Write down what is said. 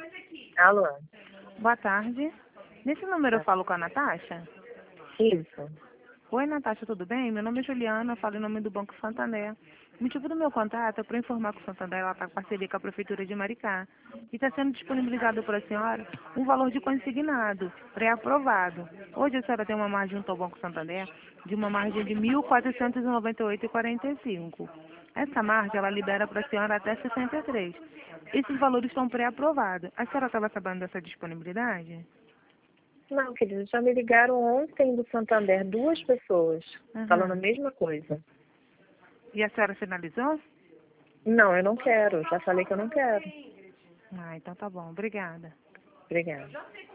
Alô? Boa tarde. Nesse número eu falo com a Natasha? Isso. Oi, Natasha, tudo bem? Meu nome é Juliana, falo em nome do Banco Santander. O motivo do meu contato é para informar que o Santander está em parceria com a Prefeitura de Maricá e está sendo disponibilizado para a senhora um valor de consignado, pré-aprovado. Hoje a senhora tem uma margem junto ao Banco Santander de uma margem de R$ 1.498,45. Essa margem ela libera para a senhora até 63. Esses valores estão pré-aprovados. A senhora estava sabendo dessa disponibilidade? Não, querido, já me ligaram ontem do Santander, 2 pessoas, falando a Uhum. mesma coisa. E a senhora finalizou? Não, eu não quero, já falei que eu não quero. Ah, então tá bom. Obrigada. Obrigada.